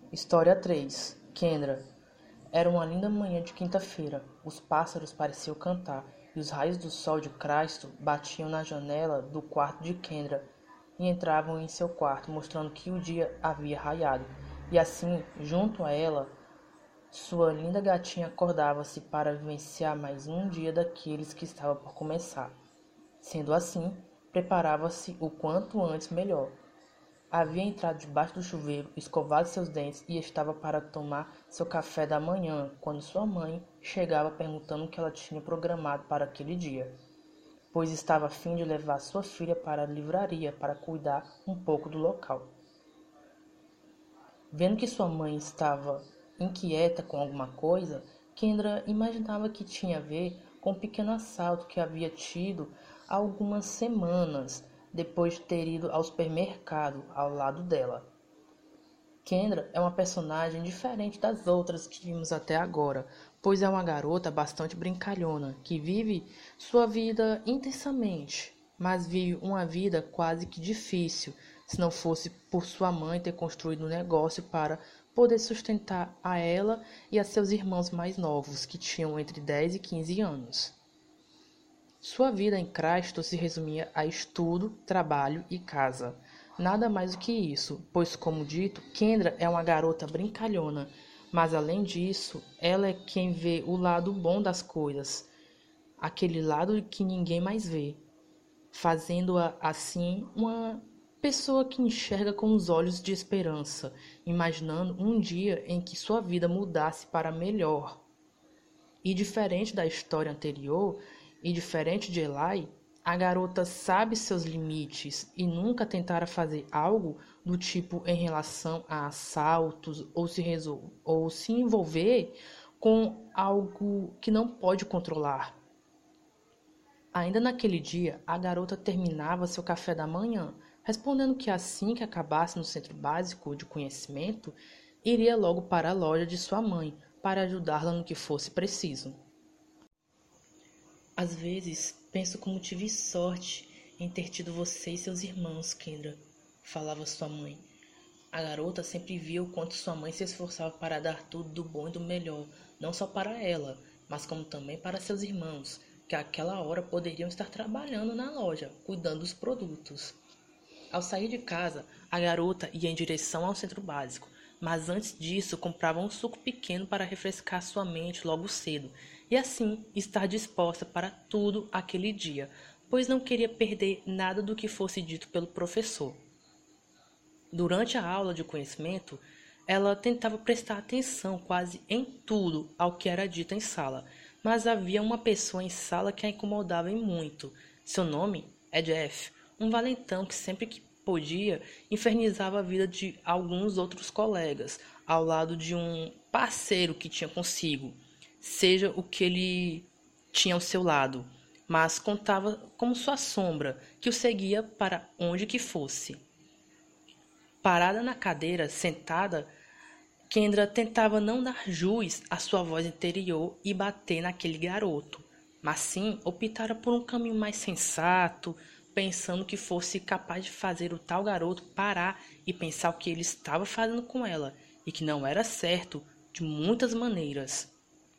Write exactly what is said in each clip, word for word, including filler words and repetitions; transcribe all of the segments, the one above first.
História três. Kendra. Era uma linda manhã de quinta-feira. Os pássaros pareciam cantar, e os raios do sol de Cristo batiam na janela do quarto de Kendra e entravam em seu quarto, mostrando que o dia havia raiado. E assim, junto a ela, sua linda gatinha acordava-se para vivenciar mais um dia daqueles que estava por começar. Sendo assim, preparava-se o quanto antes melhor. Havia entrado debaixo do chuveiro, escovado seus dentes e estava para tomar seu café da manhã, quando sua mãe chegava perguntando o que ela tinha programado para aquele dia, pois estava a fim de levar sua filha para a livraria para cuidar um pouco do local. Vendo que sua mãe estava inquieta com alguma coisa, Kendra imaginava que tinha a ver com um pequeno assalto que havia tido há algumas semanas, depois de ter ido ao supermercado ao lado dela. Kendra é uma personagem diferente das outras que vimos até agora, pois é uma garota bastante brincalhona, que vive sua vida intensamente, mas vive uma vida quase que difícil, se não fosse por sua mãe ter construído um negócio para poder sustentar a ela e a seus irmãos mais novos, que tinham entre dez e quinze anos. Sua vida em Cristo se resumia a estudo, trabalho e casa. Nada mais do que isso, pois, como dito, Kendra é uma garota brincalhona, mas além disso, ela é quem vê o lado bom das coisas, aquele lado que ninguém mais vê, fazendo-a assim uma pessoa que enxerga com os olhos de esperança, imaginando um dia em que sua vida mudasse para melhor. E diferente da história anterior, e diferente de Eli, a garota sabe seus limites e nunca tentará fazer algo do tipo em relação a assaltos ou se, resol- ou se envolver com algo que não pode controlar. Ainda naquele dia, a garota terminava seu café da manhã, respondendo que assim que acabasse no centro básico de conhecimento, iria logo para a loja de sua mãe para ajudá-la no que fosse preciso. Às vezes, penso como tive sorte em ter tido você e seus irmãos, Kendra, falava sua mãe. A garota sempre via o quanto sua mãe se esforçava para dar tudo do bom e do melhor, não só para ela, mas como também para seus irmãos, que àquela hora poderiam estar trabalhando na loja, cuidando dos produtos. Ao sair de casa, a garota ia em direção ao centro básico, mas antes disso comprava um suco pequeno para refrescar sua mente logo cedo, e assim estar disposta para tudo aquele dia, pois não queria perder nada do que fosse dito pelo professor. Durante a aula de conhecimento, ela tentava prestar atenção quase em tudo ao que era dito em sala, mas havia uma pessoa em sala que a incomodava em muito. Seu nome é Jeff, um valentão que sempre que podia infernizava a vida de alguns outros colegas, ao lado de um parceiro que tinha consigo, seja o que ele tinha ao seu lado, mas contava como sua sombra, que o seguia para onde que fosse. Parada na cadeira, sentada, Kendra tentava não dar jus à sua voz interior e bater naquele garoto, mas sim optara por um caminho mais sensato, pensando que fosse capaz de fazer o tal garoto parar e pensar o que ele estava fazendo com ela, e que não era certo de muitas maneiras.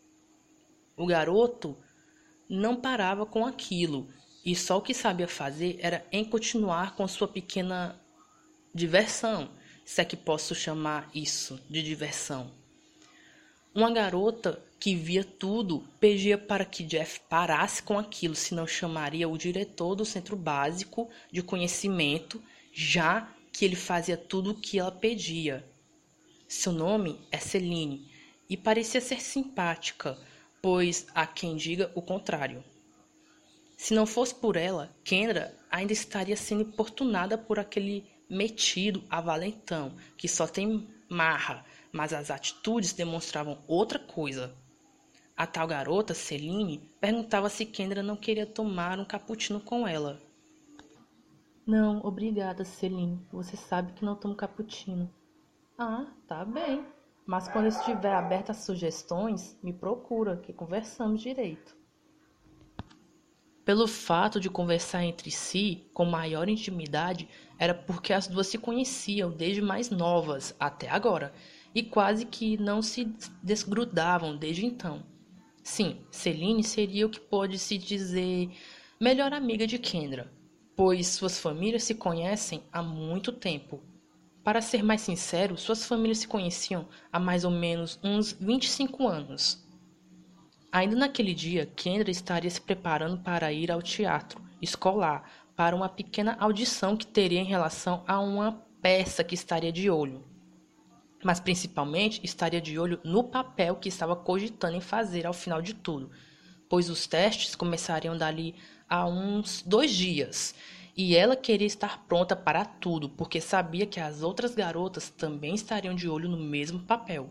O garoto não parava com aquilo, e só o que sabia fazer era em continuar com sua pequena diversão, se é que posso chamar isso de diversão. Uma garota que via tudo pedia para que Jeff parasse com aquilo, senão chamaria o diretor do centro básico de conhecimento, já que ele fazia tudo o que ela pedia. Seu nome é Celine e parecia ser simpática, pois há quem diga o contrário. Se não fosse por ela, Kendra ainda estaria sendo importunada por aquele metido a valentão, que só tem marra, mas as atitudes demonstravam outra coisa. A tal garota, Celine, perguntava se Kendra não queria tomar um cappuccino com ela. Não, obrigada, Celine. Você sabe que não tomo cappuccino. Ah, tá bem. Mas quando estiver aberta a sugestões, me procura, que conversamos direito. Pelo fato de conversar entre si com maior intimidade, era porque as duas se conheciam desde mais novas até agora, e quase que não se desgrudavam desde então. Sim, Celine seria o que pode-se dizer melhor amiga de Kendra, pois suas famílias se conhecem há muito tempo. Para ser mais sincero, suas famílias se conheciam há mais ou menos uns vinte e cinco anos. Ainda naquele dia, Kendra estaria se preparando para ir ao teatro escolar para uma pequena audição que teria em relação a uma peça que estaria de olho. Mas principalmente estaria de olho no papel que estava cogitando em fazer ao final de tudo, pois os testes começariam dali a uns dois dias, e ela queria estar pronta para tudo, porque sabia que as outras garotas também estariam de olho no mesmo papel.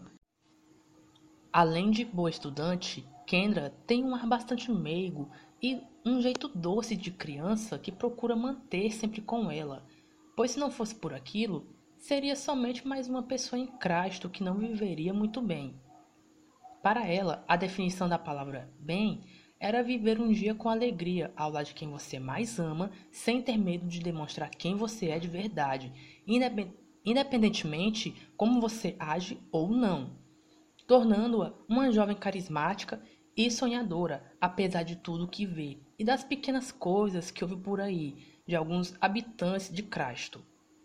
Além de boa estudante, Kendra tem um ar bastante meigo e um jeito doce de criança que procura manter sempre com ela, pois se não fosse por aquilo, seria somente mais uma pessoa em Crasto que não viveria muito bem. Para ela, a definição da palavra bem era viver um dia com alegria ao lado de quem você mais ama, sem ter medo de demonstrar quem você é de verdade, independentemente como você age ou não, tornando-a uma jovem carismática e sonhadora, apesar de tudo que vê e das pequenas coisas que ouve por aí de alguns habitantes de Crasto.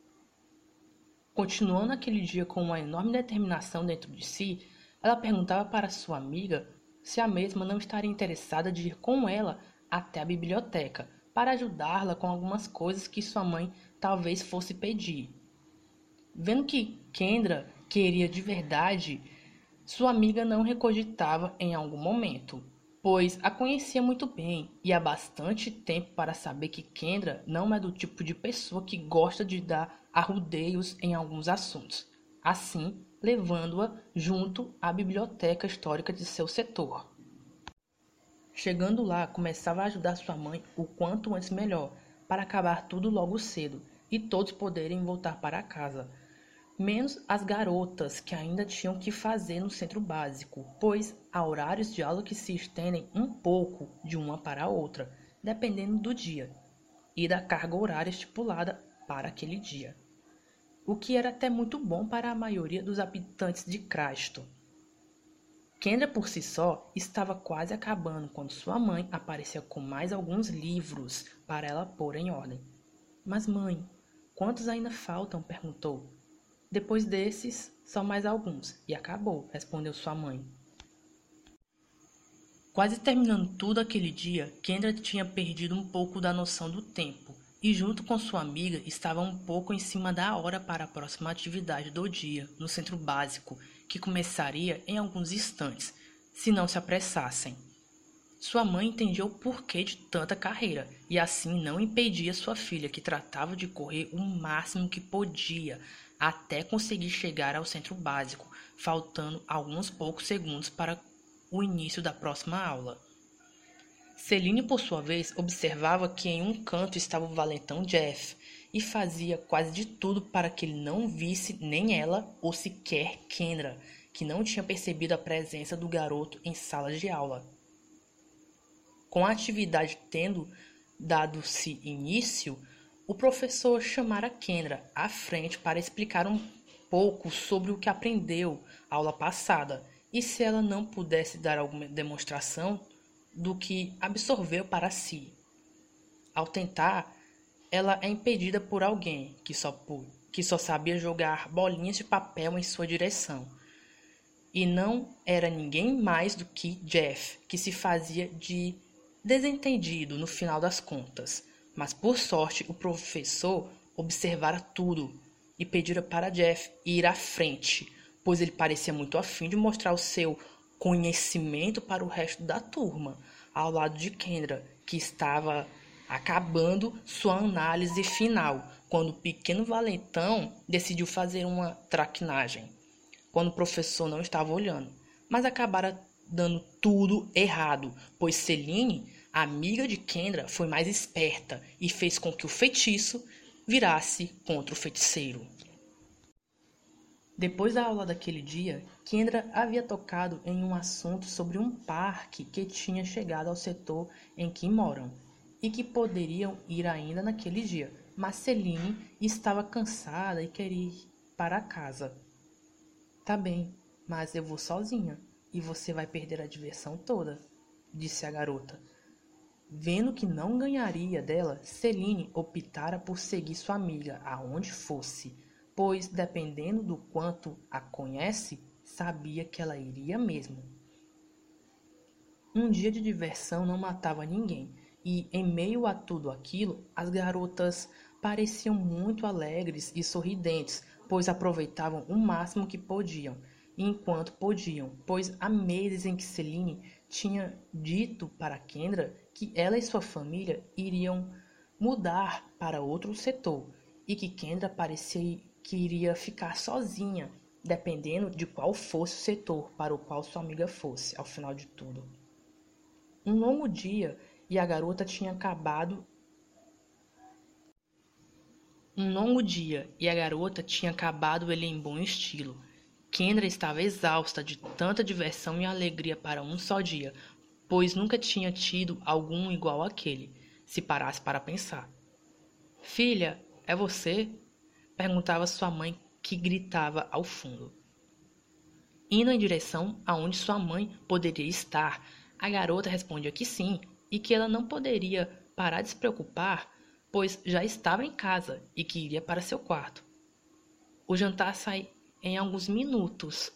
Continuando aquele dia com uma enorme determinação dentro de si, ela perguntava para sua amiga se a mesma não estaria interessada de ir com ela até a biblioteca para ajudá-la com algumas coisas que sua mãe talvez fosse pedir. Vendo que Kendra queria de verdade, sua amiga não recogitava em algum momento, pois a conhecia muito bem e há bastante tempo para saber que Kendra não é do tipo de pessoa que gosta de dar arrudeios em alguns assuntos, assim levando-a junto à biblioteca histórica de seu setor. Chegando lá, começava a ajudar sua mãe o quanto antes melhor, para acabar tudo logo cedo e todos poderem voltar para casa, menos as garotas que ainda tinham que fazer no centro básico, pois há horários de aula que se estendem um pouco de uma para a outra, dependendo do dia e da carga horária estipulada para aquele dia, o que era até muito bom para a maioria dos habitantes de Crasto. Kendra por si só estava quase acabando quando sua mãe apareceu com mais alguns livros para ela pôr em ordem. Mas mãe, quantos ainda faltam? Perguntou. Depois desses, só mais alguns, e acabou, respondeu sua mãe. Quase terminando tudo aquele dia, Kendra tinha perdido um pouco da noção do tempo, e junto com sua amiga estava um pouco em cima da hora para a próxima atividade do dia, no centro básico, que começaria em alguns instantes, se não se apressassem. Sua mãe entendia o porquê de tanta carreira, e assim não impedia sua filha, que tratava de correr o máximo que podia, até conseguir chegar ao centro básico, faltando alguns poucos segundos para o início da próxima aula. Celine, por sua vez, observava que em um canto estava o valentão Jeff e fazia quase de tudo para que ele não visse nem ela ou sequer Kendra, que não tinha percebido a presença do garoto em sala de aula. Com a atividade tendo dado-se início, o professor chamara Kendra à frente para explicar um pouco sobre o que aprendeu a aula passada e se ela não pudesse dar alguma demonstração do que absorveu para si. Ao tentar, ela é impedida por alguém que só, que só sabia jogar bolinhas de papel em sua direção. E não era ninguém mais do que Jeff, que se fazia de desentendido no final das contas. Mas por sorte o professor observara tudo e pedira para Jeff ir à frente, pois ele parecia muito afim de mostrar o seu conhecimento para o resto da turma, ao lado de Kendra, que estava acabando sua análise final, quando o pequeno valentão decidiu fazer uma traquinagem, quando o professor não estava olhando, mas acabara dando tudo errado, pois Celine, amiga de Kendra, foi mais esperta e fez com que o feitiço virasse contra o feiticeiro. Depois da aula daquele dia, Kendra havia tocado em um assunto sobre um parque que tinha chegado ao setor em que moram e que poderiam ir ainda naquele dia, mas Celine estava cansada e queria ir para casa. Tá bem, mas eu vou sozinha e você vai perder a diversão toda, disse a garota. Vendo que não ganharia dela, Celine optara por seguir sua amiga aonde fosse, pois, dependendo do quanto a conhece, sabia que ela iria mesmo. Um dia de diversão não matava ninguém, e, em meio a tudo aquilo, as garotas pareciam muito alegres e sorridentes, pois aproveitavam o máximo que podiam, enquanto podiam, pois há meses em que Celine tinha dito para Kendra que ela e sua família iriam mudar para outro setor, e que Kendra parecia que iria ficar sozinha, dependendo de qual fosse o setor para o qual sua amiga fosse, ao final de tudo. Um longo dia e a garota tinha acabado. Um longo dia e a garota tinha acabado ele em bom estilo. Kendra estava exausta de tanta diversão e alegria para um só dia, pois nunca tinha tido algum igual àquele, se parasse para pensar. Filha, é você? Perguntava sua mãe, que gritava ao fundo. Indo em direção aonde sua mãe poderia estar, a garota respondia que sim, e que ela não poderia parar de se preocupar, pois já estava em casa e que iria para seu quarto. O jantar sai em alguns minutos.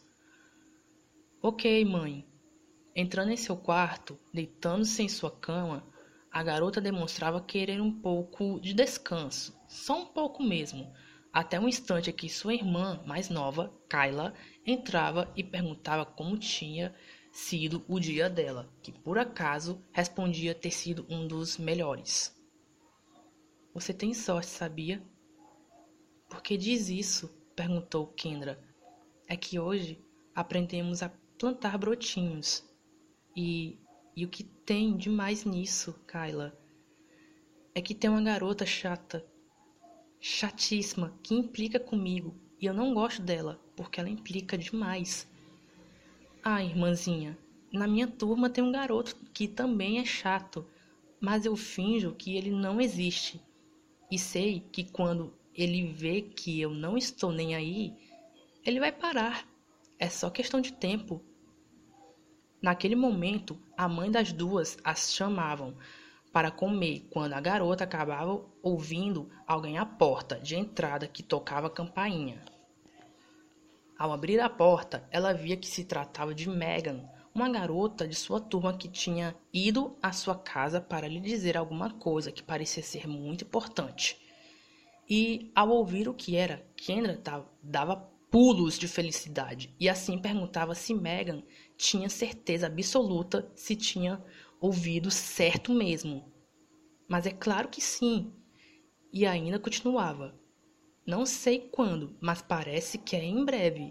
Ok, mãe. Entrando em seu quarto, deitando-se em sua cama, a garota demonstrava querer um pouco de descanso, só um pouco mesmo, até um instante em que sua irmã mais nova, Kayla, entrava e perguntava como tinha sido o dia dela, que por acaso respondia ter sido um dos melhores. Você tem sorte, sabia? Por que diz isso? Perguntou Kendra. É que hoje aprendemos a plantar brotinhos. E, e o que tem de mais nisso, Kayla? É que tem uma garota chata, chatíssima, que implica comigo. E eu não gosto dela, porque ela implica demais. Ah, irmãzinha, na minha turma tem um garoto que também é chato, mas eu finjo que ele não existe. E sei que quando ele vê que eu não estou nem aí, ele vai parar. É só questão de tempo. Naquele momento, a mãe das duas as chamavam para comer quando a garota acabava ouvindo alguém à porta de entrada que tocava a campainha. Ao abrir a porta, ela via que se tratava de Megan, uma garota de sua turma que tinha ido à sua casa para lhe dizer alguma coisa que parecia ser muito importante. E, ao ouvir o que era, Kendra dava pulos de felicidade e assim perguntava se Megan tinha certeza absoluta se tinha ouvido certo mesmo. Mas é claro que sim. E ainda continuava. Não sei quando, mas parece que é em breve.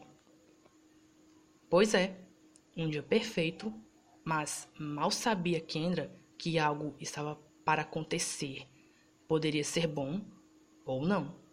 Pois é, um dia perfeito, mas mal sabia Kendra que algo estava para acontecer. Poderia ser bom ou não.